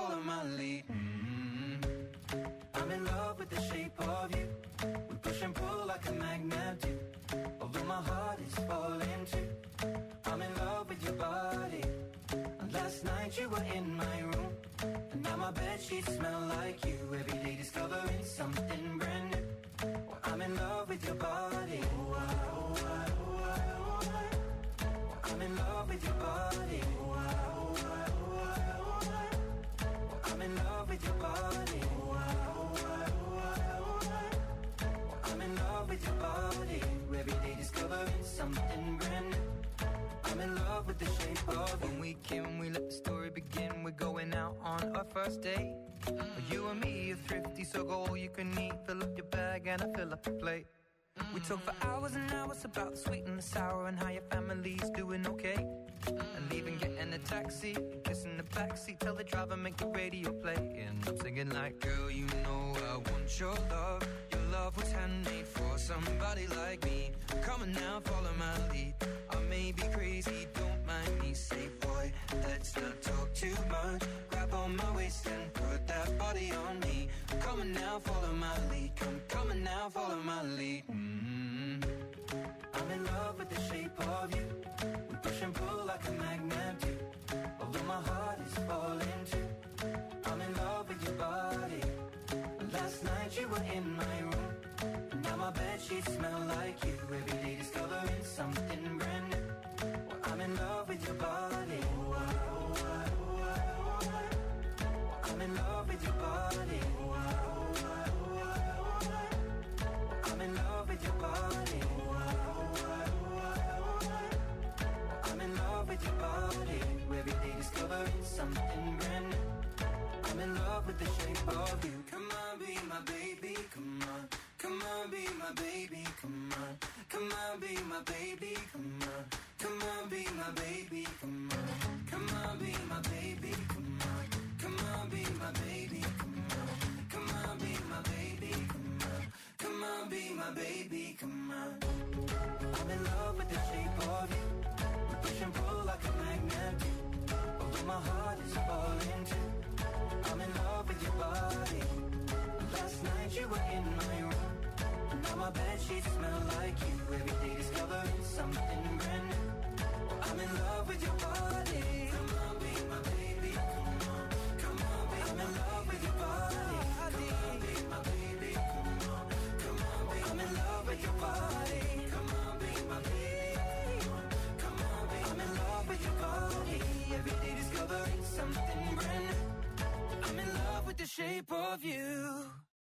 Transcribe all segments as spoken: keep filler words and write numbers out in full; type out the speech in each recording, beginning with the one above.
follow my lead. Mm-hmm. I'm in love with the shape of you. We push and pull like a magnet do. Although my heart is falling too. I'm in love with your body. And last night you were in my room. And now my bedsheets smell like you. Every day discovering something brand new. Well, I'm in love with your body. Oh, I, oh, I, oh, I, oh, I. Well, I'm in love with your body. Oh, I, oh, I, oh, I, oh, I. Well, I'm in love with your body. Oh, I, oh, I, oh, I, oh, I. Well, I'm in love with your body. Every day discovering something brand new. I'm in love with the shape of you. When we came, we let the story begin. We're going out on our first date. Mm. You and me are thrifty, so go all you can eat. Fill up your bag and I fill up your plate. Mm. We talk for hours and hours about the sweet and the sour and how your family's doing okay. Mm. And leaving, getting a taxi, kissing the backseat, tell the driver make the radio play. And I'm singing like, girl, you know I want your love. Your love was handmade for somebody like me. Come on now, follow my lead. I may be crazy, don't mind me. Say, boy, let's not talk too much. Grab on my waist and put that body on me. Come on now, follow my lead. Come, come on now, follow my lead. Mm-hmm. I'm in love with the shape of you. We push and pull like a magnet do. Although my heart is falling too. I'm in love with your body. Last night you were in my room. And now my bedsheets smell like you. Every day discovering something brand new. Well, I'm in love with your body. Oh, I, oh, I, oh, I, oh, I. Well, I'm in love with your body. Oh, I, oh, I, oh, I, oh, I. Well, I'm in love with your body. Oh, I, oh, I, oh, I, oh, I. Well, I'm in love with your body. Every day discovering something brand new. I'm in love with the shape of you. Come on, be my baby, come on. Come on, be my baby, come on. Come on, be my baby, come on. Come on, be my baby, come on. Come on, be my baby, come on. Come on, be my baby, come on. Come on, be my baby, come on. Come on, be my baby, come on. I'm in love with the shape of you. We push and pull like a magnet do. Although my heart is falling too. I'm in love with your body. Last night you were in my room. Now my bedsheets smell like you. Every day discovering something brand new. I'm in love with your body. Come on, be my baby. Come on, come on, be I'm in love with your body. Come on, be my baby. Come on, come on, be I'm in love with your body. Come on, be my baby. Come on, be I'm in love with your body. Every day discovering something brand new. I'm in love with the shape of you.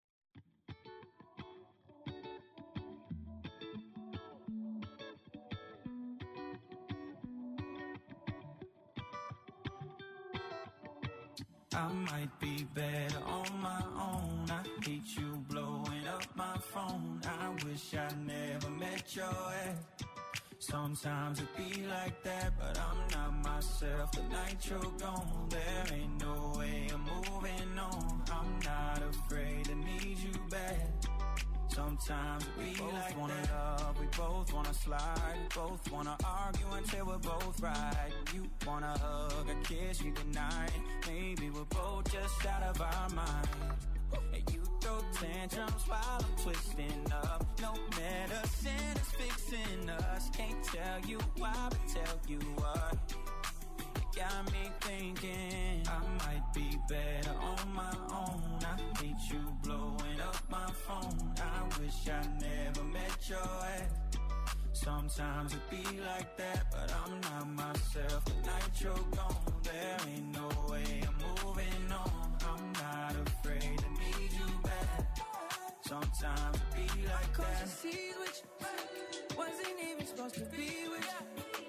I might be better on my own. I hate you blowing up my phone. I wish I never met your ex. Sometimes it be like that, but I'm not myself. The night you're gone, there ain't no way I'm moving on. I'm not afraid to need you back. Sometimes we both like wanna that. Love, we both wanna slide, we both wanna argue until we're both right. You wanna hug and kiss me goodnight. Maybe we're both just out of our mind. And you throw tantrums while I'm twisting up. No medicine is fixing us. Can't tell you why, but tell you what. Got me thinking I might be better on my own. I hate you blowing up my phone. I wish I never met your ex. Sometimes it be like that, but I'm not myself. The night you're gone, there ain't no way I'm moving on. I'm not afraid to need you back. Sometimes it be like that. Cause you see which wasn't even supposed to be with you.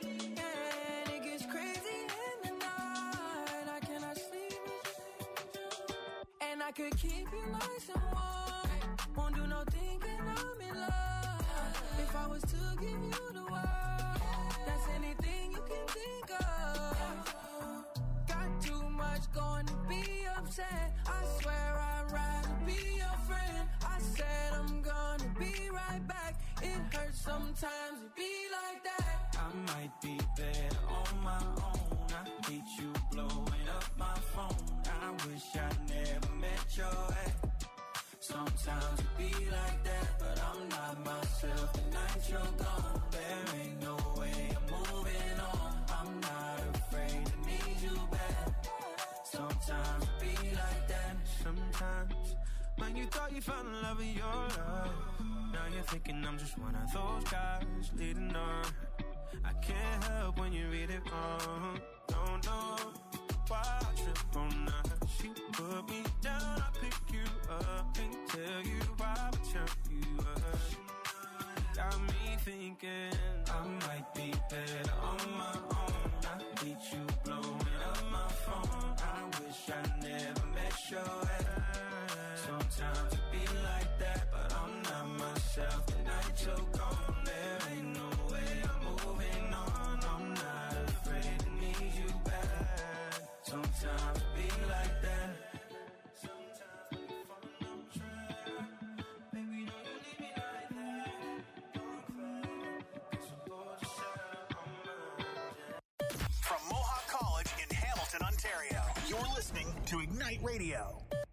I could keep you nice and warm. Won't do no thinking I'm in love. If I was to give you the world, that's anything you can think of. Got too much going to be upset. I swear I'd rather be your friend. I said I'm gonna be right back. It hurts sometimes to be like that. I might be better on my own. I hate you blowing up my phone. I wish wish I never met your ex. Sometimes it be like that, but I'm not myself the night you're gone. There ain't no way I'm moving on. I'm not afraid to need you back. Sometimes it be like that. Sometimes when you thought you found the love of your life, now you're thinking I'm just one of those guys leading on. I can't help when you read it wrong. Don't know why I trip on her. She put me down, I pick you up and tell you why I turn you up. Got me thinking I might be better on my own. I need you blowing up my phone. I wish I never met your ex. Sometimes it be like that, but I'm not myself the night you're gone. There ain't no way I'm moving on. I'm not afraid to need you back. Sometimes it be like that. Sometimes we fall on track. Baby, don't you leave me like that. Don't cry, 'cause I'm bored to shut on my. From Mohawk College in Hamilton, Ontario, you're listening to Ignite Radio.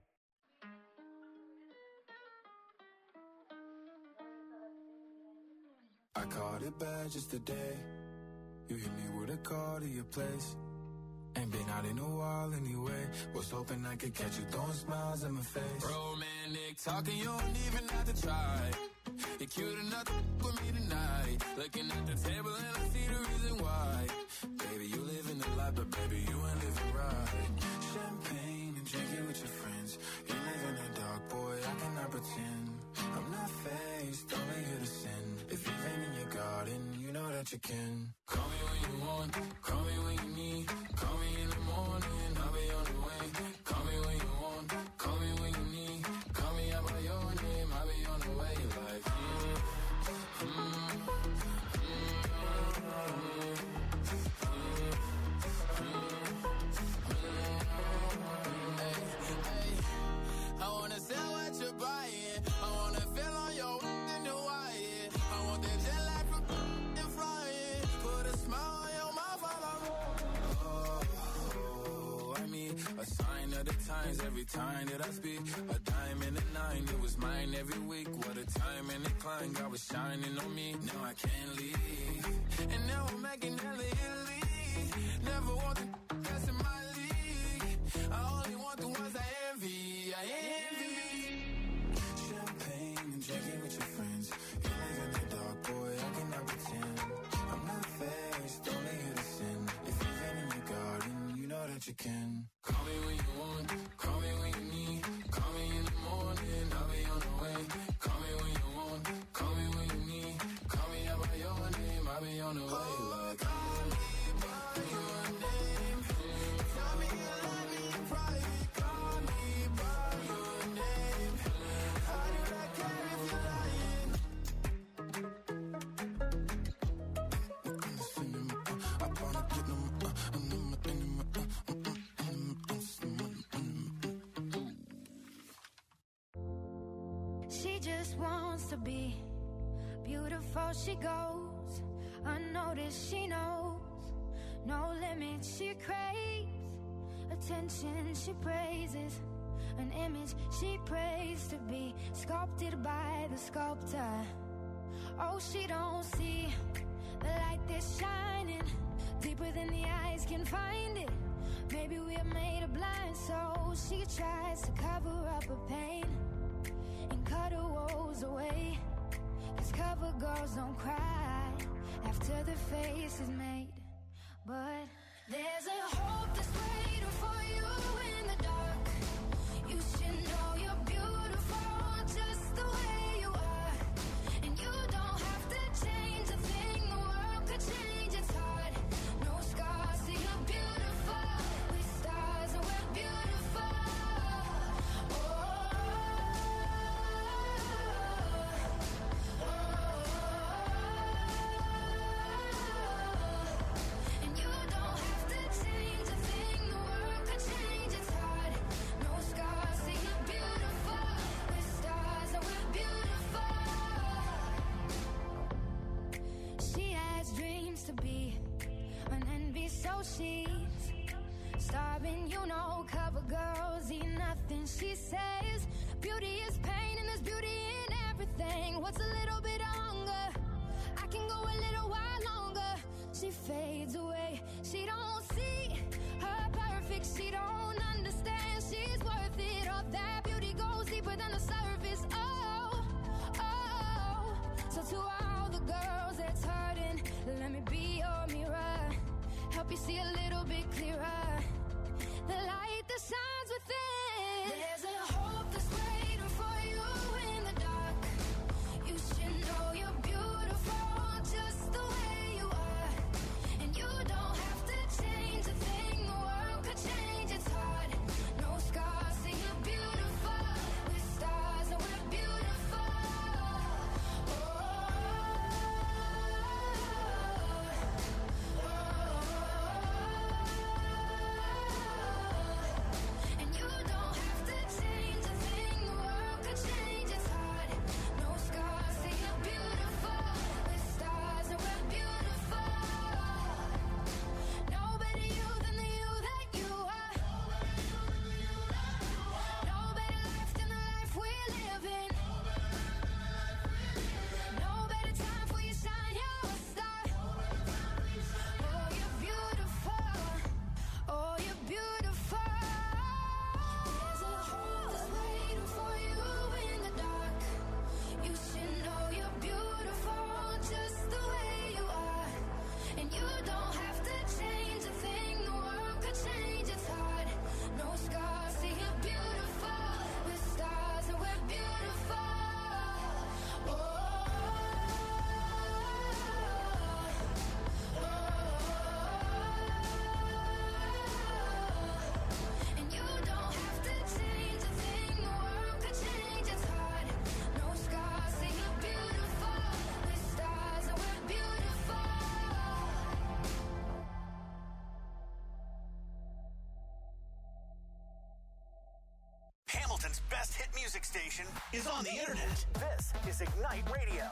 I caught it bad just today. You hit me with a call to your place. Ain't been out in a while anyway. Was hoping I could catch you throwing smiles in my face. Romantic talking, you don't even have to try. You're cute enough to f- with me tonight. Looking at the table and I see the reason why. Baby, you live in the life, but baby, you ain't living right. Champagne and drinking with your friends. You live in the dark, boy, I cannot pretend. I'm not faced, only here to sin. If you've been in your garden, you know that you can. Call me when you want, call me when you need. Call me in the morning, I'll be on the way. Call me when you want, call me when you need. Call me out by your name, I'll be on the way. Like, mm, mm, mm, hey, hey. I wanna sell what you're buying. I wanna feel on your in the wire. I want that jet lag from and flying. Put a smile on your mouth while I'm oh, I mean, a sign of the times every time that I speak. A dime and a nine, it was mine every week. What a time and a climb, God was shining on me. Now I can't leave, and now I'm making hella Italy. Never want the that's in my league. I only want the ones I envy. I envy. Champagne and drinking with your friends. You live in the dark, boy, I cannot pretend. I'm not faced, only here to sin. If you've been in your garden, you know that you can. Call me when you want, call me when you need. Call me in the morning, I'll be on the way. Call me when you want, call me when you need. Call me out by your name, I'll be on the way. Like, call me by your name. Tell me you love me in private. Call me by your name. How did I care if you're lying? She just wants to be beautiful. She goes unnoticed. She knows no limits. She craves attention. She praises an image she prays to be sculpted by the sculptor. Oh, she don't see the light that's shining deeper than the eyes can find it. Maybe we're made of blind, so she tries to cover up her pain and cut her woes away. 'Cause cover girls don't cry after the face is made. But there's a hope that's waiting for you in the dark. You should know you're beautiful just the way you are. And you don't have to change a thing, the world could change its heart. No scars, so you're beautiful. With stars and we're beautiful. Oh, oh, oh, oh. And you don't have to change a thing, the world could change its heart. No scars, so you're beautiful. With stars and we're beautiful. She has dreams to be an envy, so she's Starving, you know, cover girls eat nothing. She says beauty is pain and there's beauty in everything. What's a little bit of hunger? I can go a little while longer. She fades away. She don't see her perfect. She don't understand she's worth it. All that beauty goes deeper than the surface. Oh, oh. So to all the girls that's hurting, let me be your mirror. Help you see a little bit clearer. The light that shines within. There's a hope that's waiting for you in the dark. You should know you're beautiful just the way you are. And you don't have to change a thing. The world could change, it's hard. No scars, say you're beautiful. We're stars and we're beautiful. Oh, oh, oh. And you don't have to change a thing. The world could change, it's hard. No scars, say you're beautiful. We're stars and we're beautiful. No better you than the you that you are. No better life than the life we're living. No better time for you shine your star. Oh, you're beautiful. Oh, you're beautiful. There's a hope that's waiting for you in the dark. You should know you're beautiful just the way you are. And you don't have to change a thing. The world could change, it's hard. No scars, say you're beautiful. We're stars and we're beautiful. Oh, oh, oh. And you don't have to change a thing. The world could change, it's hard. No scars, say you're beautiful. We're stars and we're beautiful. Hamilton's best hit music station is on the internet. This is Ignite Radio.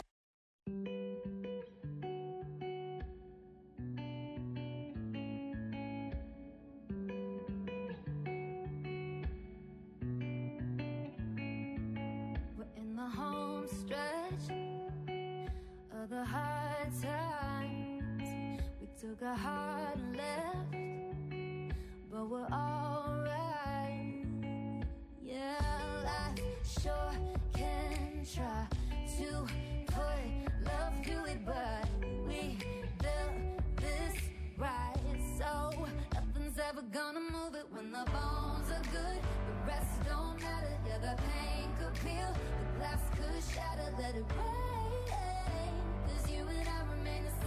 We're in the home stretch of the hard times. We took a hard left, but we're alright. Yeah, life sure can try to put love through it, but we built this right. So nothing's ever gonna move it when the bones are good. The rest don't matter. Yeah, the pain could peel, the glass could shatter. Let it rain, 'cause you and I remain the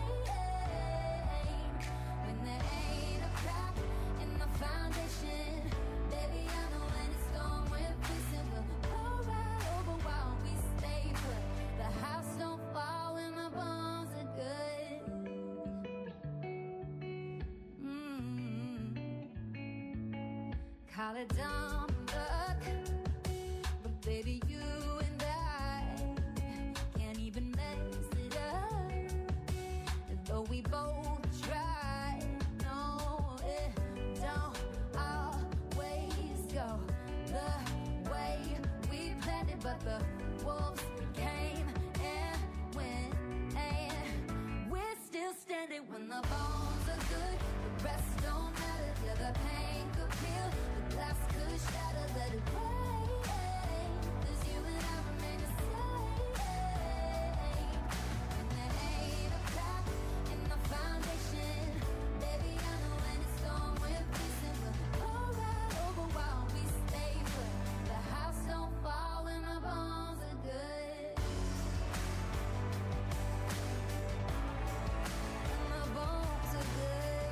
same. When there ain't a crack in the foundation, baby, I know when it's gone, we're fixing. We'll roll right over while we stay put. The house don't fall when the bones are good. Mm. Call it dumb luck, but baby, you and I can't even mess it up. Though we both try, no, it don't always go the way we planned it. But the wolves came and went, and we're still standing. When the bones are good, the rest don't matter. Yeah, the pain could peel, the glass could shatter. Let it rain, 'cause you and I remain the same. When there ain't a crack in the foundation, baby, I know when it's gone, we're fixing. We'll roll right over while we stay put. The house don't fall when the bones are good. And the bones are good.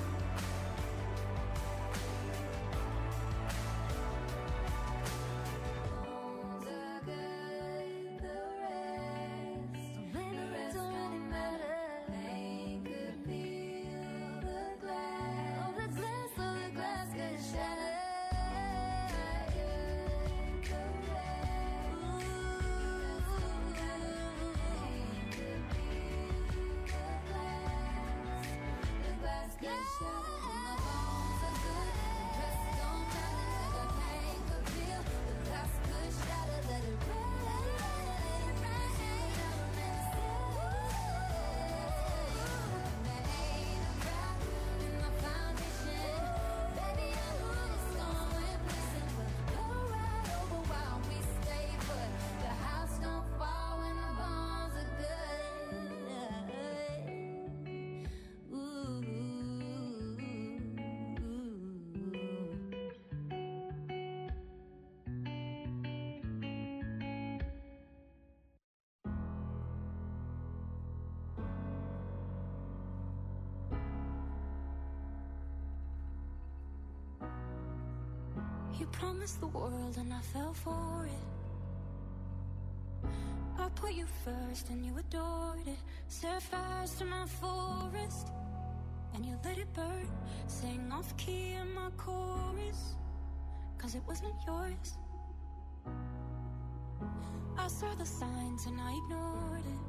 Bones are good, the rest, the rest don't really matter. Pain could peel the glass, oh the glass, oh the glass could shatter. The rest, pain could peel the glass, the glass could shatter. And the bones You promised the world and I fell for it. I put you first and you adored it. Set fires to my forest and you let it burn. Sang off key in my chorus, cause it wasn't yours. I saw the signs and I ignored it.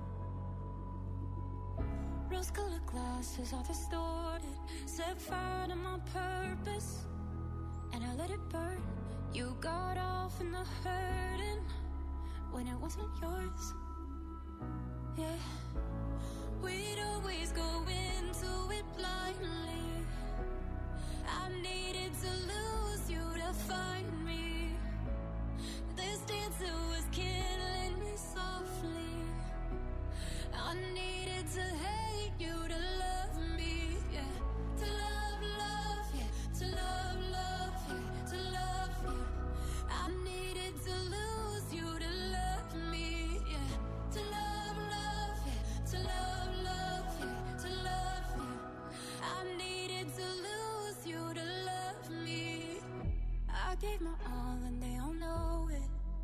Rose-colored glasses are distorted. Set fire to my purpose and I let it burn. You got off in the hurting when it wasn't yours. Yeah, we'd always go into it blindly. I needed to lose you to find me. This dancer was killing me softly. I needed to hate you to love me, yeah. To love, love, yeah. To love, love, yeah. To love you. I needed to lose you to love me, yeah. To love, love, yeah. To love, love, yeah. To love you. I needed to lose you to love me. I gave my all and they all know it.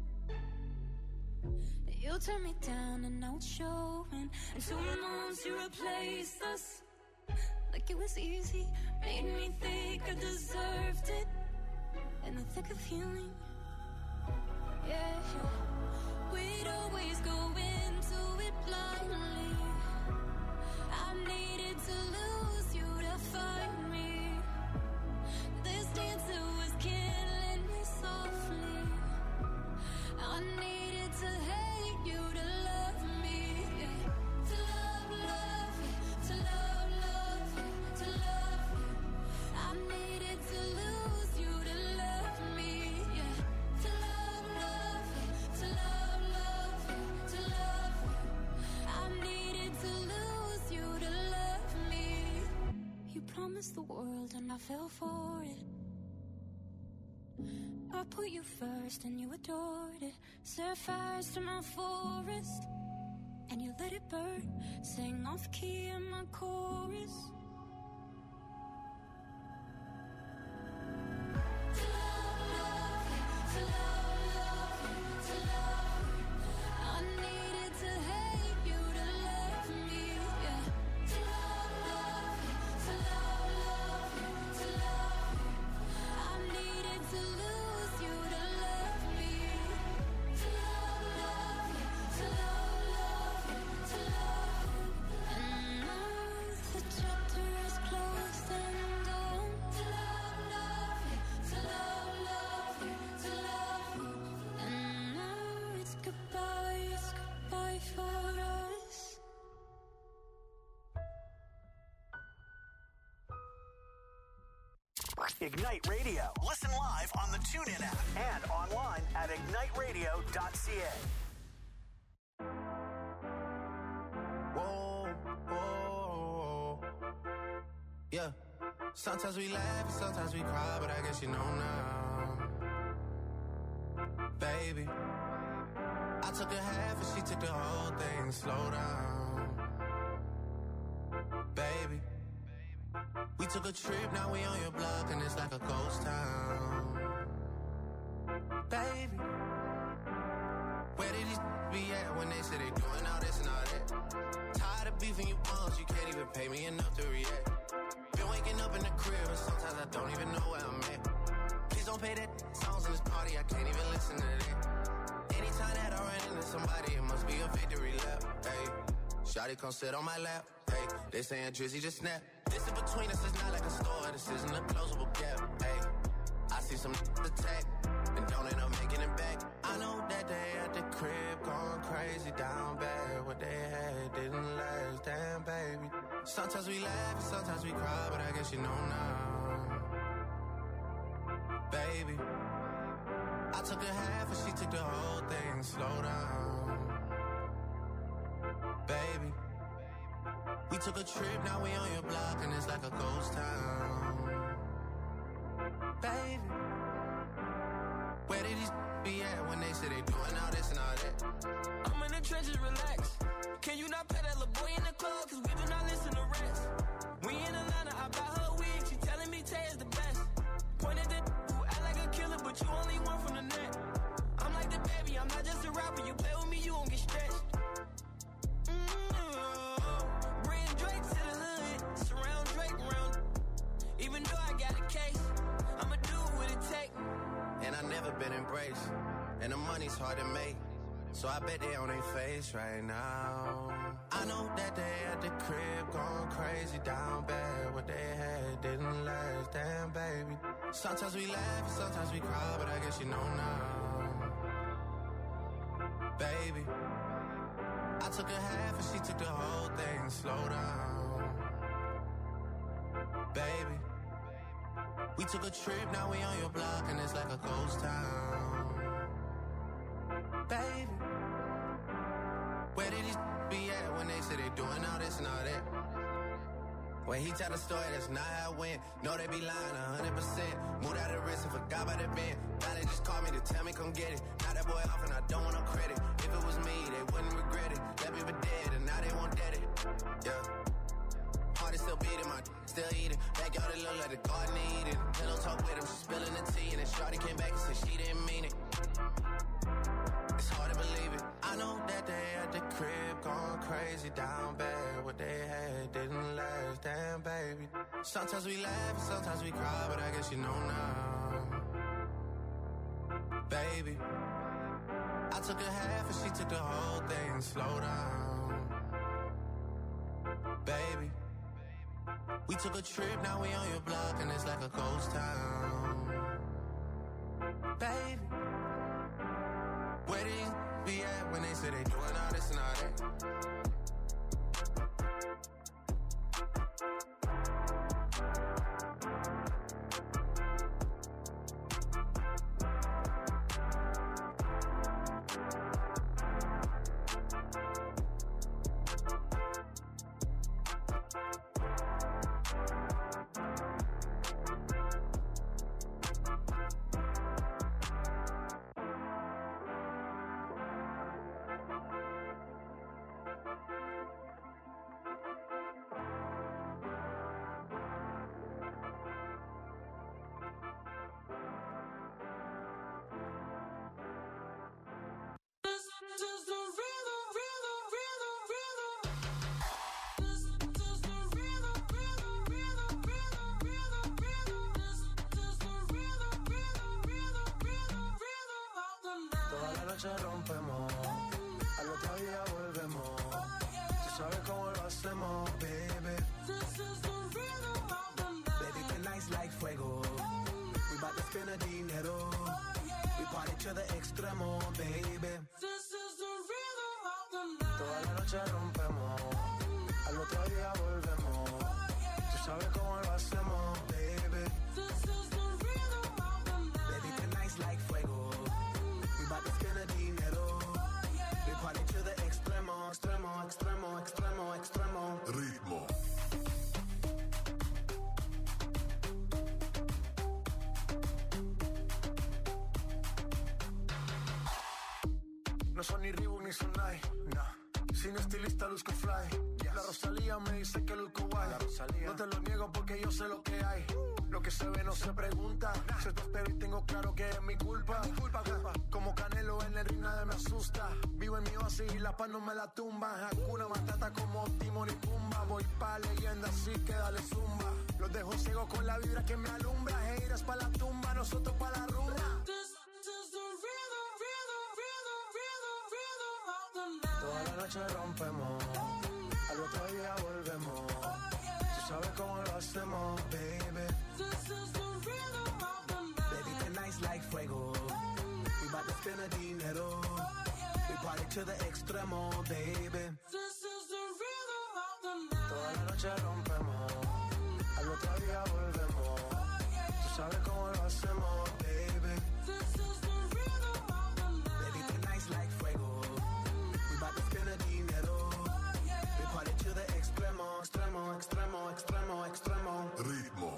You turned me down and now it's showing. And two months you replaced us like it was easy. Made me think I deserved it in the thick of healing. Yeah, we'd always go into it blindly. I needed to lose you to find me. This dancer was killing me softly. I needed to hate you to love me, yeah. To love, love, yeah. To love, love, yeah. To love you. I needed to lose you to love me, yeah. To love, love, yeah. To love, love, yeah. To love you. I needed to lose you to love me. You promised the world and I fell for it. I put you first and you adored it. Set fires to my forest and you let it burn. Sang off key in my chorus. To love, love, yeah. To love, love, yeah. To love you. I needed to hate you to love me, yeah. To love, love, yeah. To love, love, yeah. To love you. I needed to lose you to love me. To love, love, yeah. To love, love, yeah. To love you. And now the chapter is closed and done. To love, love, yeah. To love, love, yeah. To love you. And now it's goodbye, it's goodbye for us. Ignite Radio. Listen live on the TuneIn app and online at ignite radio dot c a. Whoa, whoa, yeah. Sometimes we laugh and sometimes we cry, but I guess you know now, baby. I took a half and she took the whole thing. Slow down, baby. We took a trip, now we on your block and it's like a ghost town, baby. Where did these be at when they say they doing all this and all that? Tired of beefing you bums, you can't even pay me enough to react. Been waking up in the crib and sometimes I don't even know where I'm at. Please don't play that songs in this party, I can't even listen to that. Anytime that I run into somebody, it must be a victory lap, hey. Shawty come sit on my lap, hey. They saying Drizzy just snap. This in between us is not like a store, this isn't a closable gap, hey. I see some attack and don't end up making it back. I know that they at the crib going crazy down bad. What they had didn't last, damn baby. Sometimes we laugh and sometimes we cry, but I guess you know now, baby. I took a half and she took the whole thing. Slow down, baby. We took a trip, now we on your block and it's like a ghost town, baby. Where did these be at when they say they doing all this and all that? I'm in the trenches, relax. Can you not pay that little boy in the club? Cause we do not listen to rest. We in Atlanta, I buy her wig, she telling me Tay is the best. Pointed at who act like a killer, but you race, and the money's hard to make. So I bet they on their face right now. I know that they at the crib going crazy down bad. What they had didn't last, damn baby. Sometimes we laugh and sometimes we cry, but I guess you know now. Baby, I took a half and she took the whole thing. Slow down. Baby, we took a trip, now we on your block and it's like a ghost town. Baby, where did these be at when they say they doing all this and all that? When he tell the story, that's not how it went. No, they be lying a hundred percent. Moved out of the wrist and forgot about the bend. Now they just call me to tell me come get it. Now that boy off and I don't want no credit. If it was me, they wouldn't regret it. Left me for dead and now they won't dead it. Yeah. Heart is still beating, my still eating. Backyard it look like the garden eating. Pillow talk with him, she spilling the tea. And then shorty came back and said she didn't mean it. It's hard to believe it. I know that they at the crib going crazy down bad. What they had didn't last, damn baby. Sometimes we laugh and sometimes we cry, but I guess you know now. Baby, I took a half and she took the whole thing. Slow down. Baby, we took a trip, now we on your block and it's like a ghost town. Baby, where these be at when they say they doing all this and all that? Rompemos, al otro día volvemos. Tú sabes cómo lo hacemos, baby. Baby, tonight's like fuego. We bout to spend the dinero. We party to the extremo, baby. Toda la noche rompemos, al otro día volvemos. Tú sabes cómo lo hacemos, baby. Baby, tonight's like fuego. Extremo, extremo, extremo, extremo. Ritmo. No son ni Reebok ni Sonai, nah. Sin estilista luzco fly. Yes. La Rosalía me dice que luzco guay. No te lo niego porque yo sé lo que hay. Lo que se ve no se pregunta. Nah. Se te espero y tengo claro que es mi culpa. Mi culpa, culpa. Como Canelo en el ring nadie me asusta. Vivo en mi oasis y la paz no me la tumba. Hakuna Matata como Timón y Pumba. Voy pa' leyenda así que dale zumba. Los dejo ciego con la vibra que me alumbra. Heiras pa' la tumba, nosotros pa' la rumba. Toda la noche rompemos, al otro día volvemos. Tú sabes cómo lo hacemos, baby. Baby, tonight's like fuego. We bout to spend the dinero. We party to the extremo, baby. Toda la noche rompemos, al otro día volvemos. Tú sabes cómo lo hacemos, baby. Baby, tonight's like fuego. We bout to spend the dinero. We party to the extremo, extremo, extremo, extremo, extremo. Ritmo.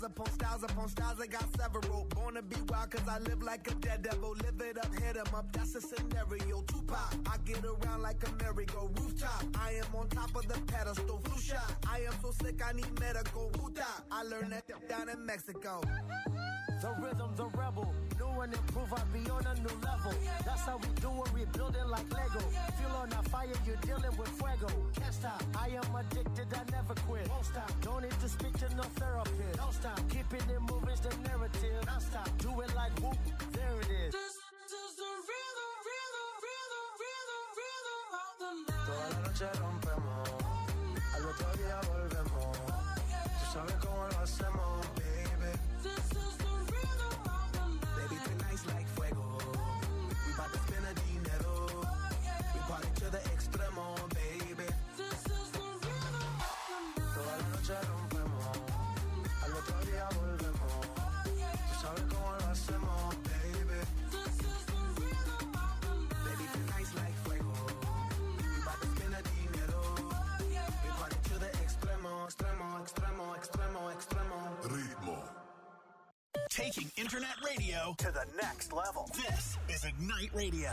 upon styles upon styles, I got several. Born to be wild cause I live like a dead devil. Live it up, hit 'em up, that's a scenario. Tupac, I get around like a merry-go rooftop. I am on top of the pedestal, flu shot. I am so sick, I need medical. Puta, I learned that down in Mexico. The rhythm's a rebel. New and improve, I be on a new level. That's how we do it, we building like Lego. Feel on that fire, you're dealing with fuego. Can't stop, I am addicted, I never quit. Won't stop, don't need to speak to no therapist. Don't stop, keeping it moving's the narrative. Don't stop, do it like whoop, there it is. This is the rhythm, rhythm, rhythm, rhythm, rhythm of the night. Toda la noche rompemos, al otro día volvemos. Tú sabes cómo lo hacemos, baby. This is the rhythm of the night. Baby, tonight's like fuego. We bout to spend a dinero. We party to the extremo, baby. This is the rhythm of the night. Toda la noche rompemos, al otro día volvemos. Tú sabes cómo lo hacemos, baby. This is the rhythm of the night. Baby, tonight's like fuego. We bout to spend a dinero. We party to the extremo, extremo, extremo, extremo, extremo. Ritmo. Taking internet radio to the next level. This is Ignite Radio.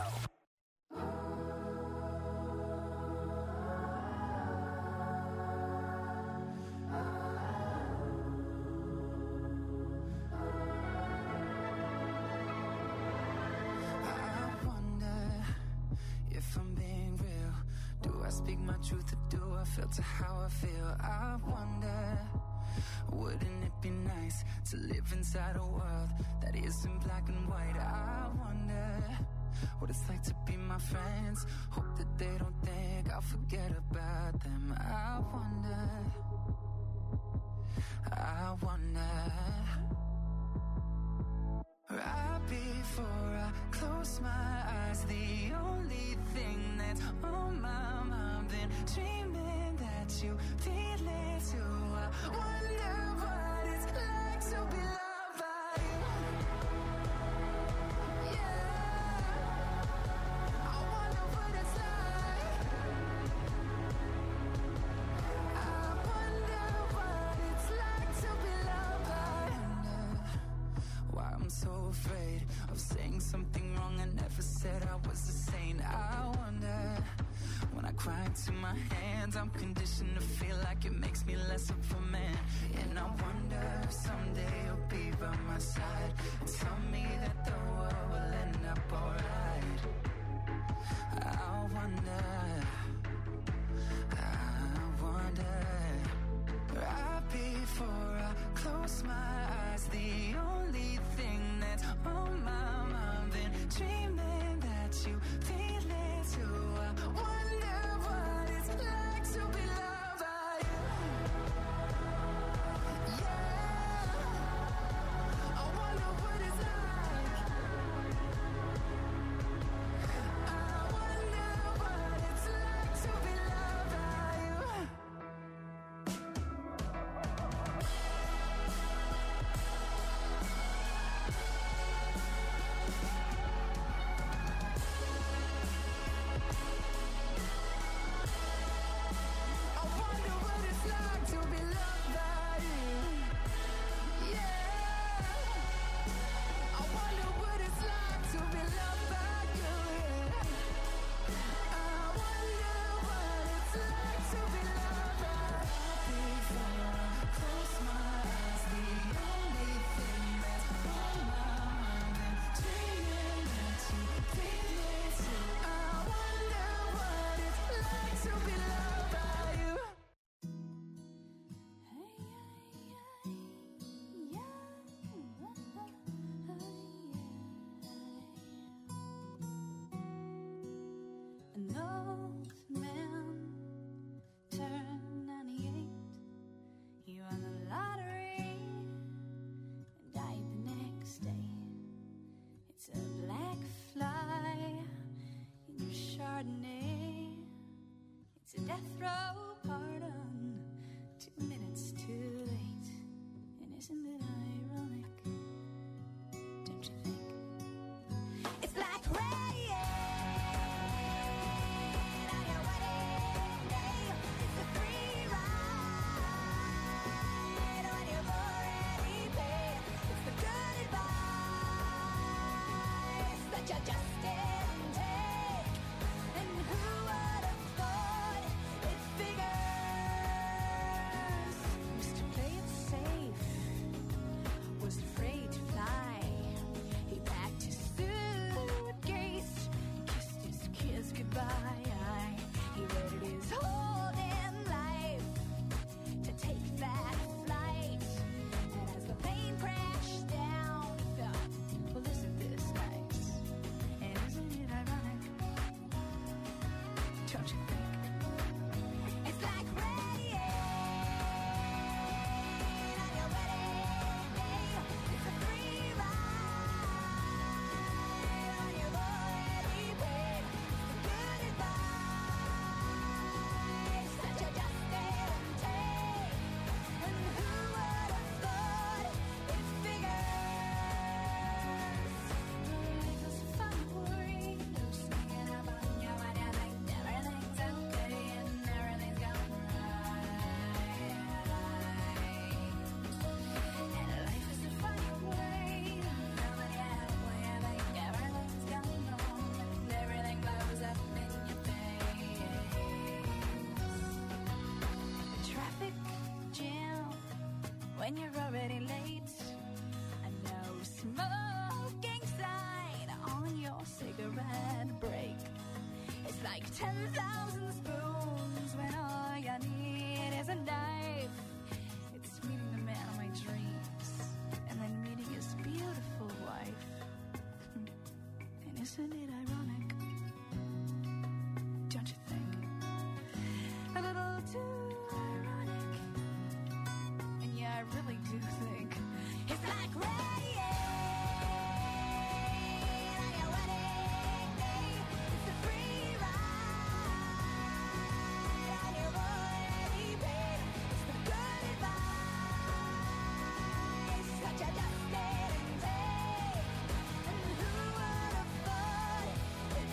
I wonder if I'm being real. Do I speak my truth or do I filter how I feel? I wonder, wouldn't it be nice to live inside a world that isn't black and white? I wonder what it's like to be my friends. Hope that they don't think I'll forget about them. I wonder, I wonder. Right before I close my eyes, the only thing that's on my mind, been dreaming that you feel it too. I wonder what it's like to be loved by you. Yeah, I wonder what it's like. I wonder what it's like to be loved by you. Why I'm so afraid of saying something wrong. I never said I was a saint. I wonder, when I cry into my hands, I'm conditioned to feel like it makes me less of a man. And I wonder if someday you'll be by my side and tell me that the world will end up alright. I wonder, I wonder. Right before I close my eyes, the only thing that's on my mind, been dreaming that you feel it too. I wonder what it's like to be loved by you. such a just and take. And who would have thought it figures? Mister Play It Safe was afraid to fly. He packed his suitcase, kissed his kids goodbye. He waited his whole damn life to take that flight. And as the plane crashed down, he thought, well, isn't this nice? And isn't it ironic? Don't you think? It's like rain on your wedding day. It's a free ride on your loyalty paid. It's a good advice, such a just and take. And who would have thought it figures? Life is a fun worry, no singing about you and you think everything's okay and everything's going right. And life is a funny way, nobody out where you think everything's going wrong and everything blows up in your face. The traffic jam when you're already late. A no smoking sign on your cigarette break. It's like ten thousand spoons when all you need is a knife. It's meeting the man of my dreams and then meeting his beautiful wife. And isn't it ironic? Don't you think? A little too ironic. And yeah, I really do think it's like rain on your wedding day. It's a free ride on your loyalty paid. It's the good advice, such a just and take. And who would have thought it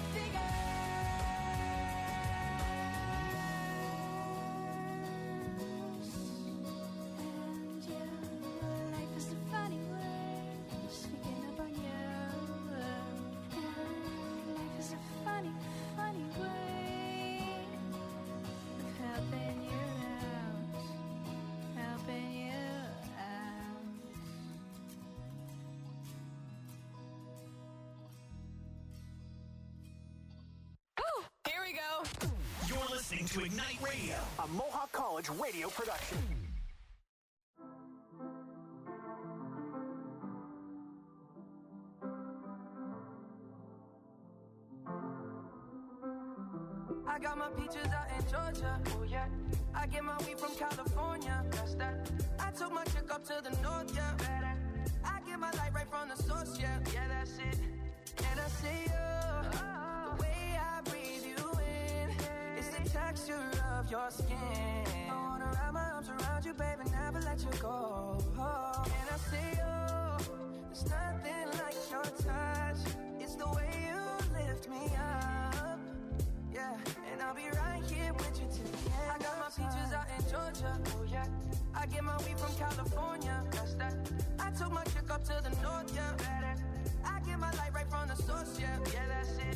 figures? And yeah, life is a funny way of sneaking up on you. And life is a funny, funny way of helping you out, helping you out. Oh, here we go. You're listening to Ignite Radio, A Mohawk College radio production. I got my peaches out in Georgia, oh yeah. I get my weed from California, that's that. I took my chick up to the north, yeah. I get my light right from the source, yeah. Yeah, that's it. And I see you, the way I breathe you in, it's the texture of your skin. I wanna wrap my arms around you, baby, never let you go. Oh, and I see you, there's nothing like your touch. It's the way you lift me up. Yeah, and I'll be right here with you till the end. I got my peaches out in Georgia, oh yeah. I get my weed from California, that's that. I took my chick up to the north, yeah. I get my light right from the source, yeah. Yeah, that's it.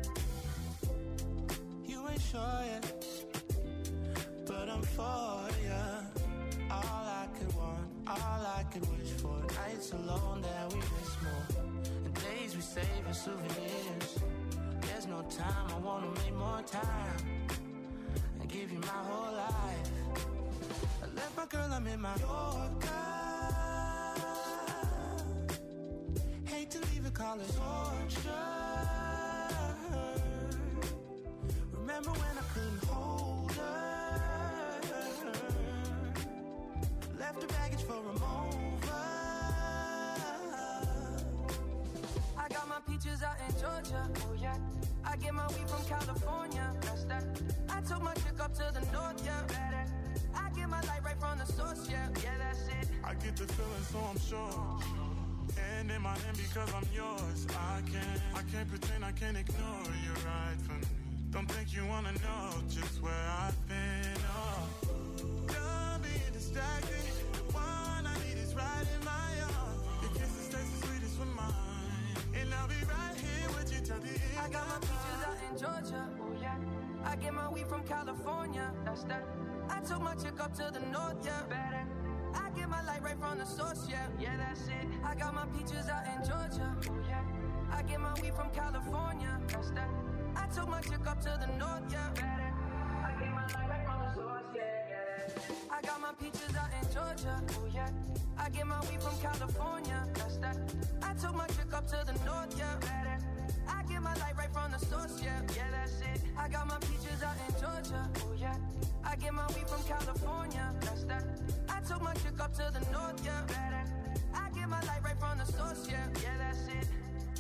You ain't sure yet, but I'm for ya. All I could want, all I could wish for. Nights alone that we miss more, and days we save as souvenirs. There's no time, I wanna make more time and give you my whole life. I left my girl, I'm in my Yorker. Hate to leave it, call it torture. Remember when I couldn't hold her? Left her baggage for a mover. I got my peaches out in Georgia, oh yeah. I get my weed from California, that's that. I took my chick up to the north, yeah. I get my light right from the source, yeah. Yeah, that's it. I get the feeling, so I'm sure. And in my hand because I'm yours. I can't, I can't pretend, I can't ignore you right from me. Don't think you wanna know just where I've been. Oh, done being distracted. The one I need is right in my arms. Your kisses taste the sweetest with mine, and I'll be right here with weed from California. That's that. I took my chick up to the north, yeah. Better. I get my light right from the source, yeah. Yeah, that's it. I got my peaches out in Georgia. Oh, yeah. I get my weed from California. That's that. I took my chick up to the north, yeah. Better. I get my light right from the source, yeah. Yeah. I got my peaches out in Georgia. Oh, yeah. I get my weed from California. That's that. I took my chick up to the north, yeah. Better. I get my light right from the source, yeah. Yeah, that's it. I got my peaches out in Georgia. Oh, yeah. I get my weed from California. That's that. I took my chick up to the north, yeah. Better. I get my light right from the source, yeah. Yeah, that's it.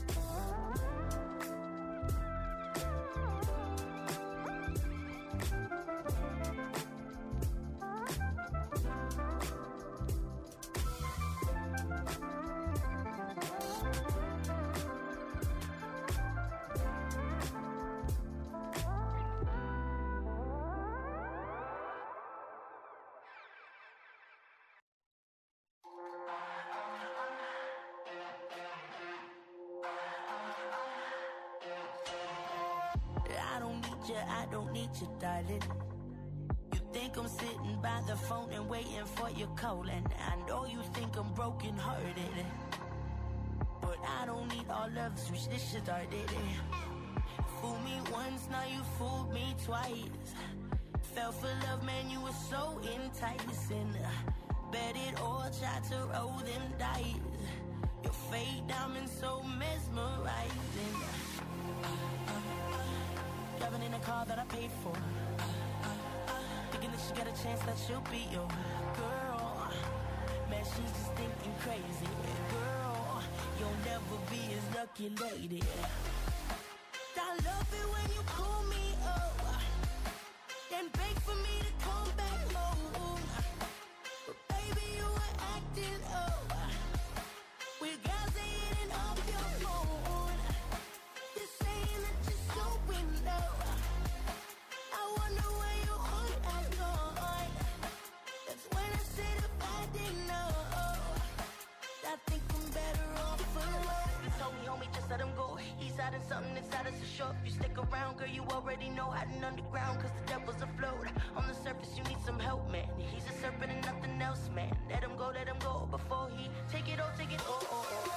I don't need you, darling. You think I'm sitting by the phone and waiting for your call, and I know you think I'm broken hearted, but I don't need all love to switch this shit started. Fool me once, now you fooled me twice. Fell for love, man, you were so enticing. Bet it all, tried to roll them dice. Your fake diamond so mesmerizing. Driving in a car that I paid for, thinking that she got a chance that she'll be your girl. Man, she's just thinking crazy. Girl, you'll never be his lucky lady. I love it when you call me up, then beg for me to come back home. But baby, you were acting up with guys eating up your phone. You're saying that you're so in love. I wonder where your heart has gone. That's when I said if I didn't know, I think I'm better off alone. You told me, homie, just let him go. He's hiding something inside us to show. If you stick around, girl, you already know. Hiding underground, cause the devil's afloat. On the surface, you need some help, man. He's a serpent and nothing else, man. Let him go, let him go before he take it all, take it all. Oh, oh.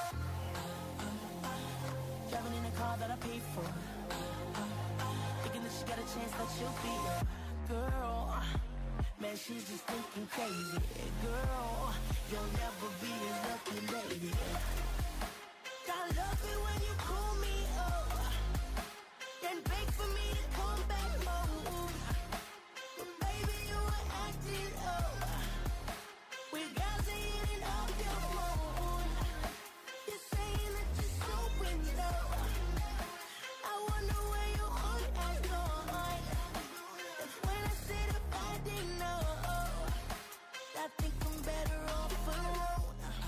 Driving in a car that I paid for, thinking that she got a chance that she'll be a girl. Man, she's just thinking crazy. Girl, you'll never be a lucky lady. I love it when you call me up, then beg for me to come back home. But baby, you were acting up with guys eating up your phone. You're saying that you're so in love. I wonder where your heart has gone. That's when I said if I didn't know, I think I'm better off alone.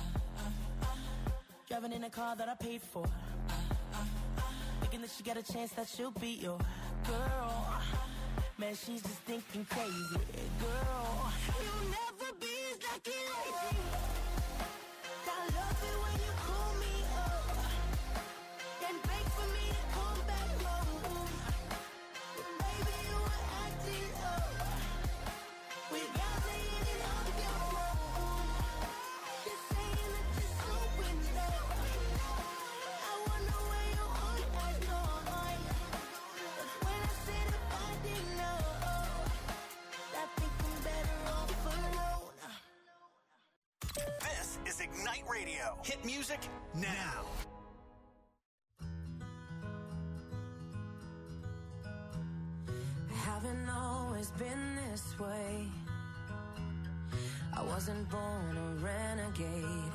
Driving in a car that I paid for, thinking that she got a chance that she'll be your girl. Man, she's just thinking crazy. Girl, you'll never be as lucky lady. I love it when you call me up, then beg for me to come back home. But baby, you were acting up with guys eating up your phone. You're saying that you're so in love. I wonder where your heart has gone. That's when I said if I didn't know, I think I'm better off alone. This is Ignite Radio. Hit music now. I haven't always been this way. I wasn't born a renegade.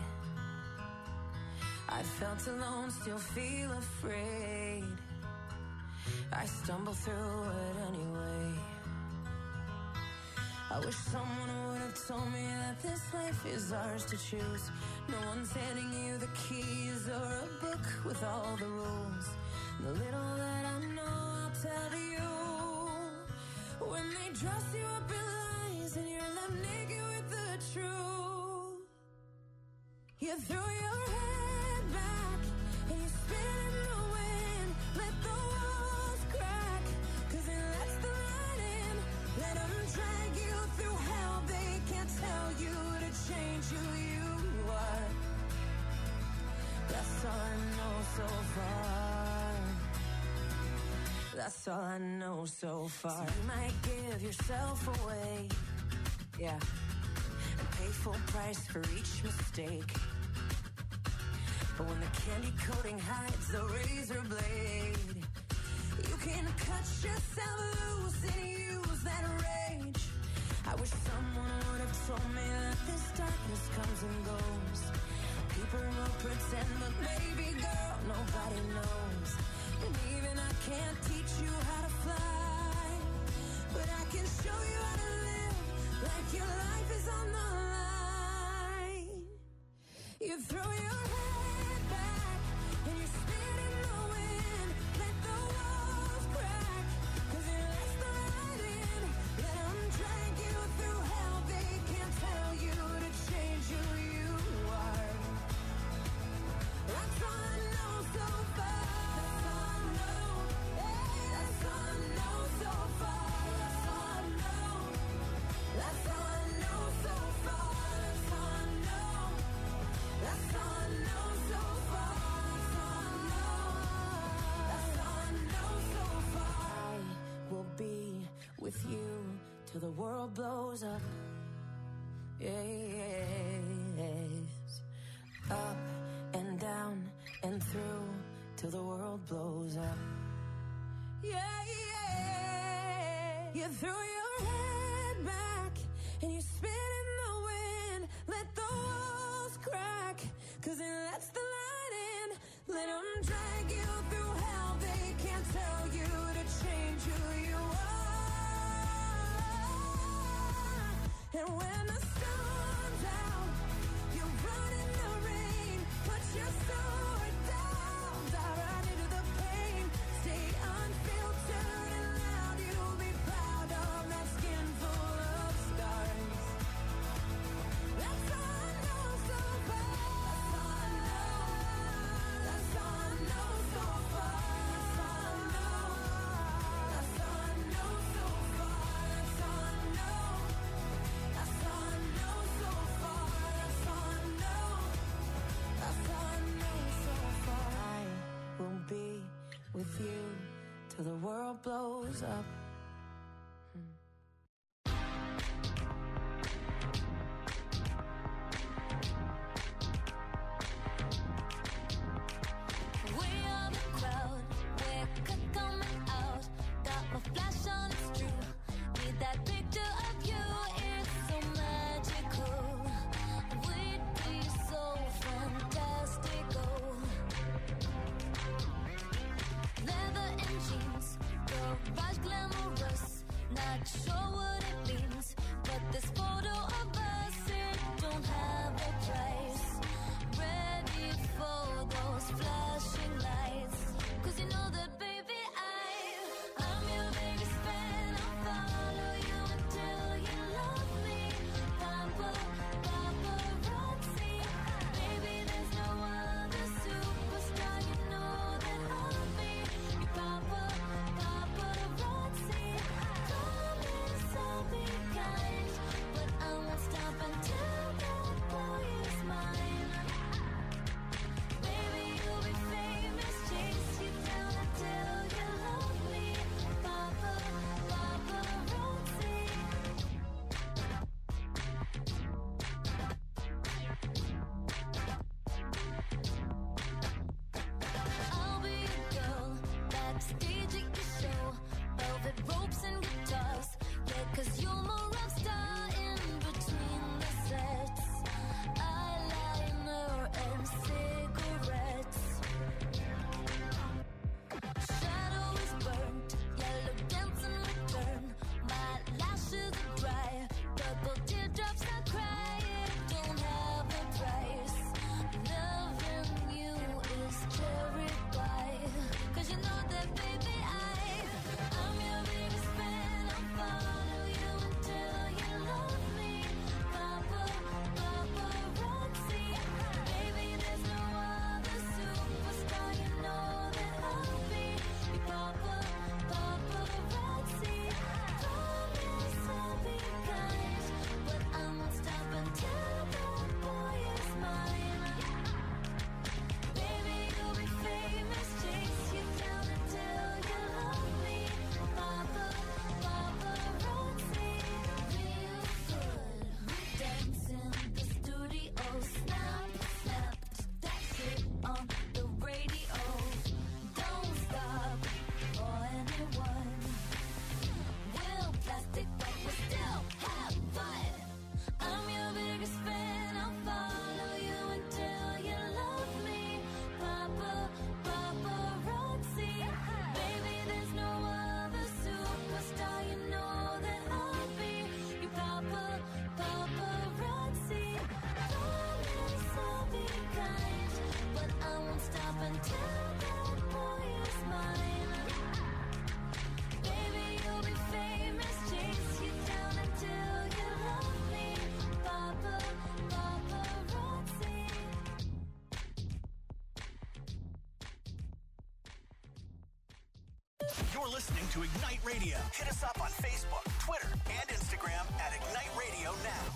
I felt alone, still feel afraid. I stumble through it anyway. I wish someone would have told me that this life is ours to choose. No one's handing you the keys or a book with all the rules. The little that I know, I'll tell you. When they dress you up in lies and you're left naked with the truth, you throw your head back and you spin in the wind. Let the walls crack, cause it lets the light in. so far. That's all I know so far. So you might give yourself away, yeah, and pay full price for each mistake. But when the candy coating hides the razor blade, you can cut yourself loose and use that rage. I wish someone would have told me that this darkness comes and goes. People will pretend, but baby girl, nobody knows. And even I can't teach you how to fly, but I can show you how to live like your life is on the line. You throw your head back and you spin in the wind. Let the walls crack, cause it lets the light in. Let them drag you through hell. They can't tell you to change who you are. That's all I know so far. That's all I know. Hey, that's all I know so far. That's all I know. That's all I know so far. That's all I know. That's all I know so far. That's all I know. That's all I know so far. I will be with you till the world blows up. Yes. Up and down and through till the world blows up. Yeah, yeah. You throw your head back and you spin in the wind. Let the walls crack, cause it lets the light in. Let them drag you through hell. They can't tell you to change who you are. And when the storm's out, you run in the rain. Put your sword down, dive right into the pain. Stay unfiltered and loud. You'll be proud of that skin full of scars. That's all I know so far. That's all I know. That's all I know so far. That's all I know. That's all I know so far. That's all I know. That's all I know so far. That's all I know. That's all I know so far. I will be with you till the world blows up. We are the crowd, we're coming out. Got my flash on, it's true. Need that picture of you, it's so magical. We'd be so fantastical. Leather and jeans, garage glamour You're listening to Ignite Radio. Hit us up on Facebook, Twitter, and Instagram at Ignite Radio Now.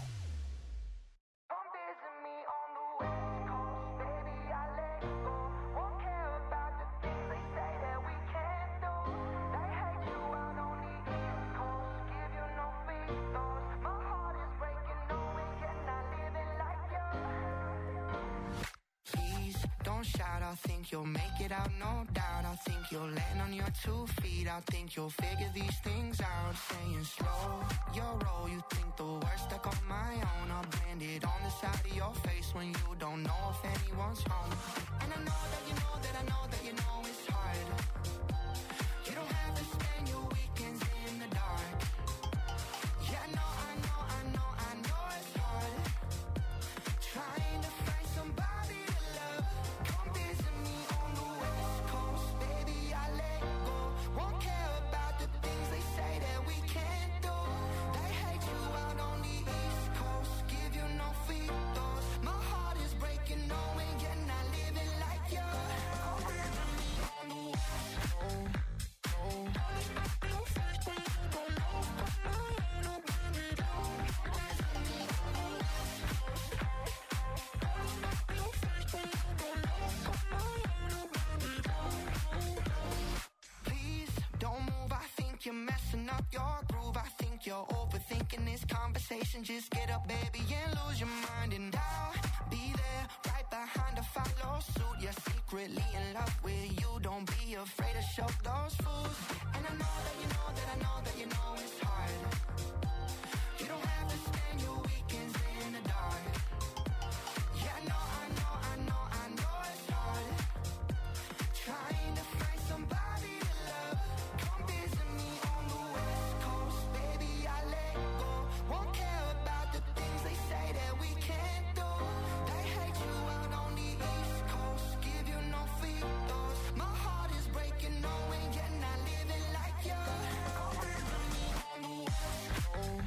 Shout, I think you'll make it out, no doubt. I think you'll land on your two feet. I think you'll figure these things out. Saying slow your roll, you think the worst stuck on my own. I'll brand it on the side of your face when you don't know if anyone's home. And I know that you know that I know that you know it's hard. You don't have to spend your weekends in the dark. Yeah, I know, I know, I know, I know it's hard. Trying to find somebody to love. Come visit me on the West Coast, baby, I let go. Won't care about the things they say that we can't do. They hate you out on the East Coast, give you no free throws. My heart is breaking, knowing you're not living like you. Come visit me on the West Coast. You're messing up your groove. I think you're overthinking this conversation. Just get up, baby, and lose your mind. And I'll be there right behind to follow suit. You're secretly in love with you. Don't be afraid to show those fools. And I know that you know that I know that you know it's hard. You don't have to spend your weekends in the dark. Yeah, I know, I know, I know, I know it's hard. Trying to find somebody to love. Come visit me on the West Coast, baby, I let go. Won't care about the things they say that we can't do. They hate you out on the East Coast, give you no free throws. My heart is breaking, knowing you're not living like you. Come visit me on the West Coast.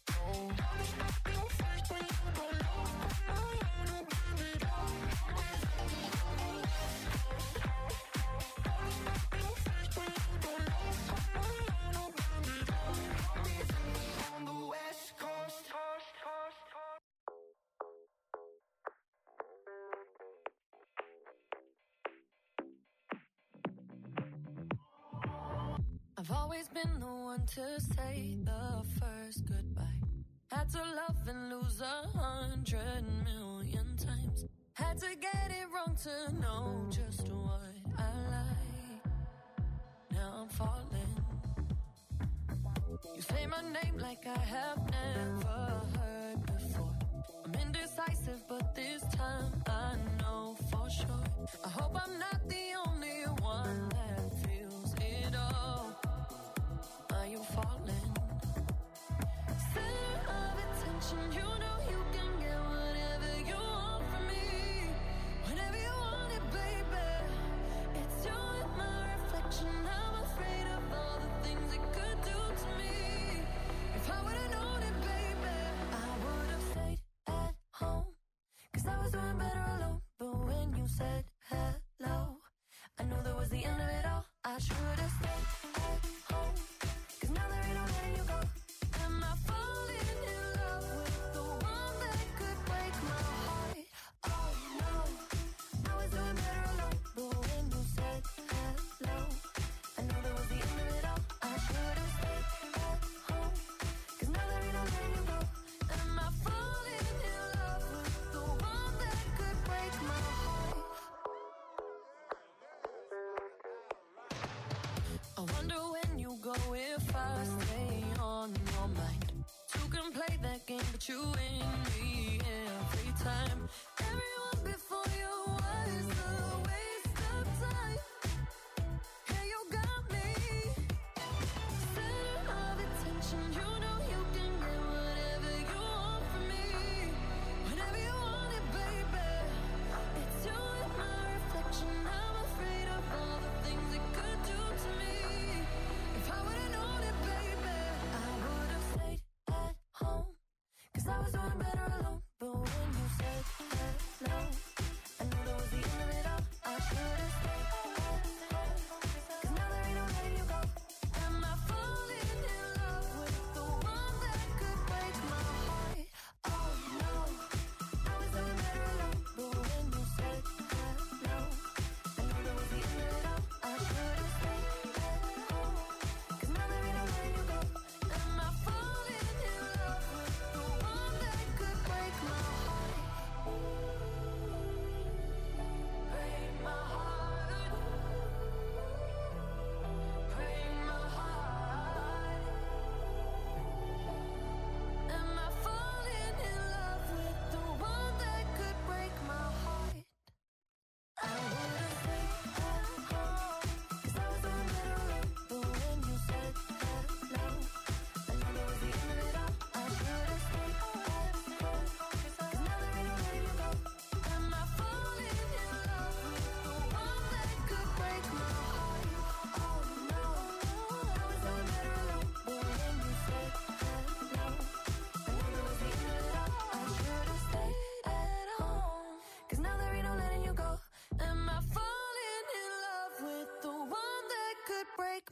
I've always been the one to say the first goodbye. Had to love and lose a hundred million times. Had to get it wrong to know just what I like. Now I'm falling. You say my name like I have never heard before. I'm indecisive, but this time I know for sure. I hope I'm not the only one that feels it all. Are you falling? Center of attention, you know you can get whatever you want from me. Whenever you want it, baby. It's you and my reflection. I'm afraid of all the things it could do to me. If I would've known it, baby, I would've stayed at home. Cause I was doing better alone. But when you said hello, I knew that was the end of it all. I should've stayed at home. Cause now there ain't no letting you go. Am I falling in love with the one that could break my heart? Oh no, I was doing better alone. But when you said hello, I knew that was the end of it all. I should've stayed at home. Cause now there ain't no letting you go. Am I falling in love with the one that could break my heart? I wonder when you go if I stay on your mind. Two can play that game, but you win me every time. Everyone before you was a waste of time. Hey, you got me. Center of attention, you know you can get whatever you want from me. Whenever you want it, baby. It's you and my reflection. I'm afraid of all the things it could do to me. If I would've known it, baby, I would've stayed at home. Cause I was doing better alone.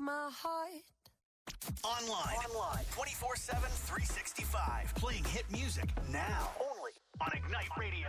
my heart. Online. Online. twenty-four seven, three sixty-five. Playing hit music now. Only on Ignite Radio.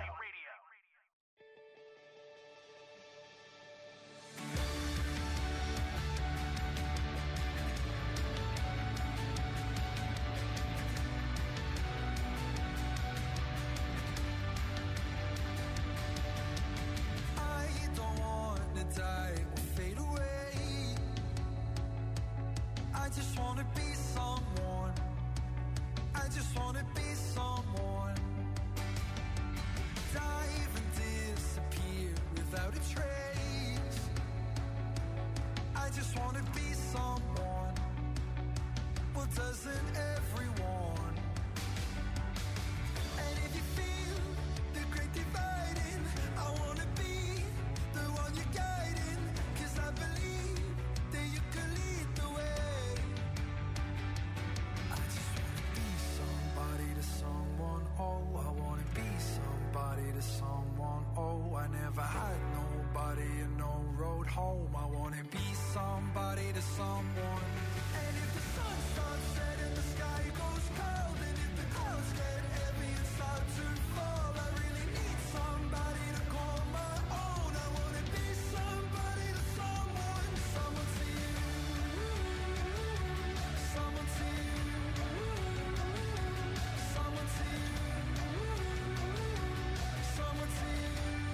I just wanna be someone. I just wanna be someone. Dive and disappear without a trace. I just wanna be someone. Well, doesn't everyone? And if you feel the great dividing, I wanna be the one you're guiding. 'Cause I believe that you could lead the way. I just wanna be somebody to someone. Oh, I wanna be somebody to someone. Oh, I never had nobody and no road home. I wanna be somebody to someone. And if the sun starts setting, the sky goes cold. And if the clouds get heavy and start to fall, I really need somebody to call my own. I wanna be somebody to someone. Someone to you. Someone to you. Someone to you. Someone to you.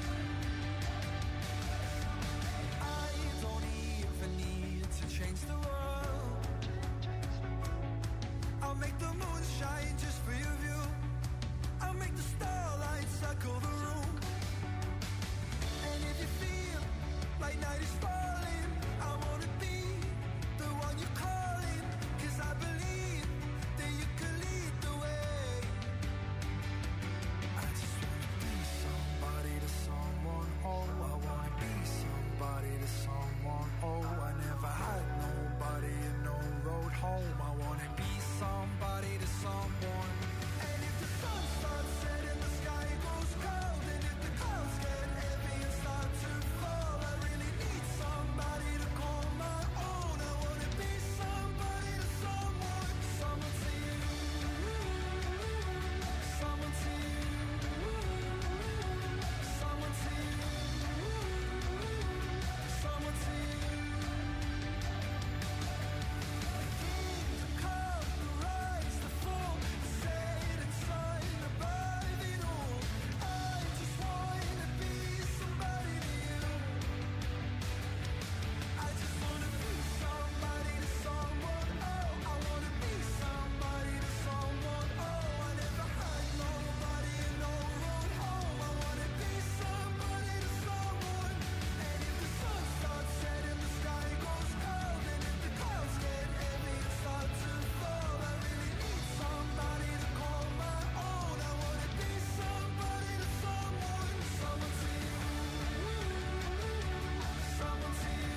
I don't even need to change the world. I'll make the moon shine just for your view. I'll make the starlight circle the room. And if you feel like night is falling, I wanna be the one you're calling. 'Cause I believe that you could lead the way. I just wanna be somebody to someone. Oh, I wanna be somebody to someone. Oh, I never had nobody and no road home. I wanna be somebody to someone. And if the sun starts setting, the sky goes cold. And if the clouds get heavy and start to fall, I really need somebody to call my own. I wanna be somebody to someone. Someone to you. Someone to you. Someone to you. Someone to you. The come, the rise, the fall, the setting sun above it all. I just wanna be somebody to you. I just wanna be somebody to someone. Oh, I wanna be somebody to someone. Oh, I never had nobody and no road home. I wanna be somebody to someone. And if the sun starts setting, the sky goes cold. And if the clouds get heavy and start to fall, I really need somebody to call my own. I wanna be somebody to someone. Someone to you. Someone to you.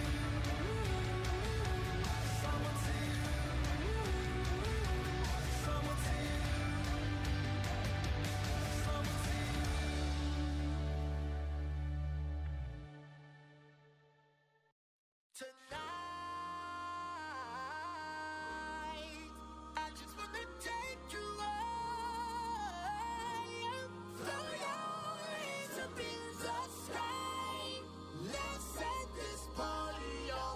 Someone to you. Someone to you. Someone to you. Tonight, I just wanna take you higher. Throw your hands up in the sky. Let's set this party on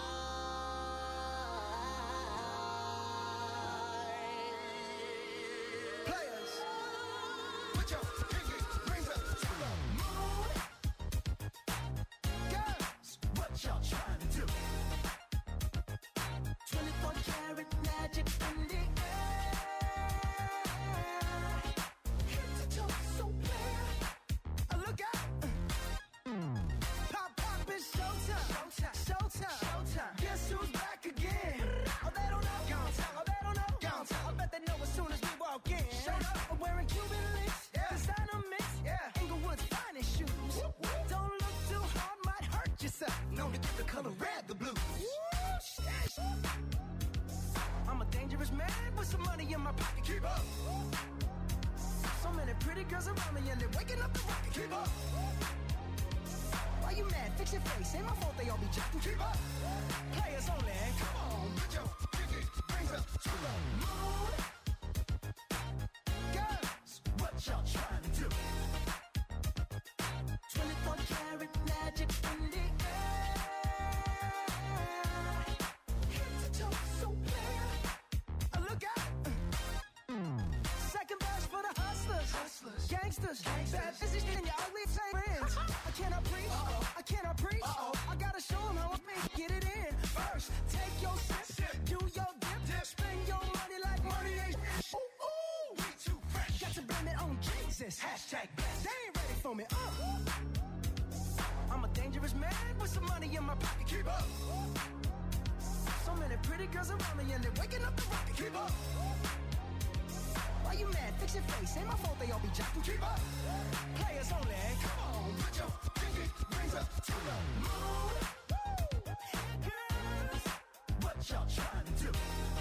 fire. Players, put your pinky rings up to the moon. Girls, what y'all trying to do? twenty-four karat magic in the air. Head to toe so clear. Uh, Look out. Pop, pop, it's showtime. Showtime. Showtime. Showtime. Guess who's back again? Oh, they don't know. Gone time. Oh, they don't know. Gone time. I bet they know as soon as we walk in. Shut up. I'm wearing Cuban links. Yeah. Designer mix. Yeah. Inglewood's finest shoes. Whoop, whoop. Don't look too hard, might hurt yourself. Known to give the color red the blues. I'm a dangerous man with some money in my pocket. Keep up. So many pretty girls around me and they're waking up the rocket. Keep up. Why you mad? Fix your face. Ain't my fault they all be jacking. Keep up. Players only. Come on, put your pinky rings up to the moon. Girls, what y'all trying to do? twenty-four karat magic in the air. Head to toe, so clear. Uh, look out. Second verse for the hustlers. Hustlers. Gangsters. Gangsters. Bad business and your ugly friends. I cannot preach. Uh-oh. I cannot preach. Uh-oh. I gotta show them how I make get it in. First, take your sip. sip. Do your dip. dip. Spend your money like money ain't ooh, ooh. We too fresh. Got to blame it on Jesus. Hashtag blessed. They ain't ready for me. Uh. I'm a dangerous man with some money in my pocket. Keep up. So many pretty girls around me and they're waking up the rocket. Keep up. Why you mad? Fix your face. Ain't my fault they all be jacking. Keep up. Players only. Come on, put your pinky rings up to the moon. Woo. Girls, what y'all trying to do?